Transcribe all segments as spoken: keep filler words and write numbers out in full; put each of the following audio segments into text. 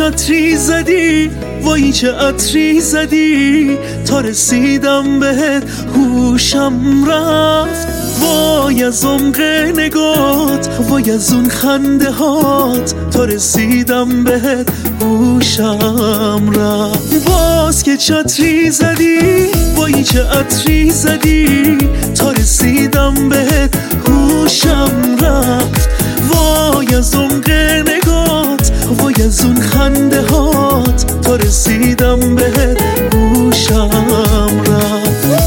عطری زدی، وای چه عطری زدی، تا رسیدم بهت هوشم رفت. وای از عمق نگات، وای از اون خنده هات، تا رسیدم بهت هوشم رفت. باز که چه عطری زدی، وای چه عطری زدی، تا رسیدم بهت هوشم رفت. وای از عمق نگات، وای از اون خنده هات، تا رسیدم بهت هوشم رفت.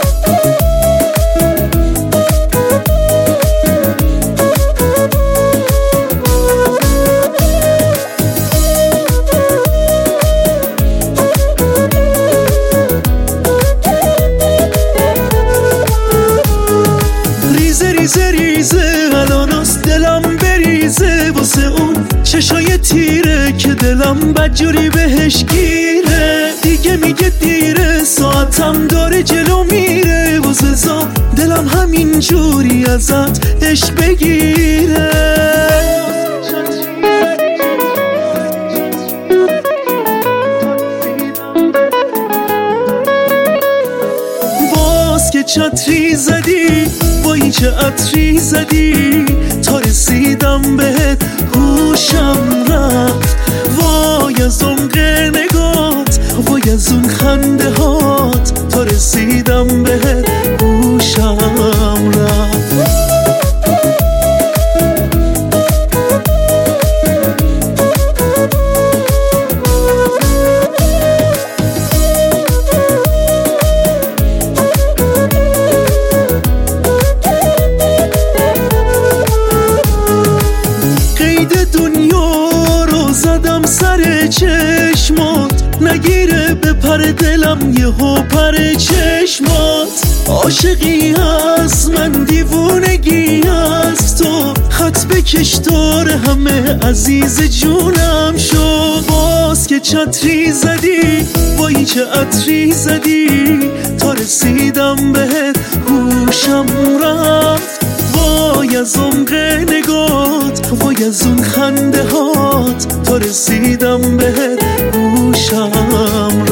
ریزه ریزه ریزه الاناست دلم بریزه، واسه اون چشای تیره که دلم بدجوری بهش گیره. دیگه میگه دیره، ساعتم داره جلو میره، واسه زا دلم همین جوری ازت عشق بگیره. باز که چه عطری زدی، وای چه عطری زدی، تا رسیدم بهت هوشم رفت. وای از عمق نگات، وای از اون خنده هات، تا رسیدم بهت هوشم رفت. دنیا رو زدم سر چشمات، نگیره به پر دلم یهو پر چشمات. عاشقی هست من دیوونگی هست، تو خط بکش دار همه عزیز جونم شو. باز که چه عطری زدی، وای چه عطری زدی، تا رسیدم بهت هوشم رفت. وای از عمق نگات، وای از اون خنده هات، تا رسیدم بهت هوشم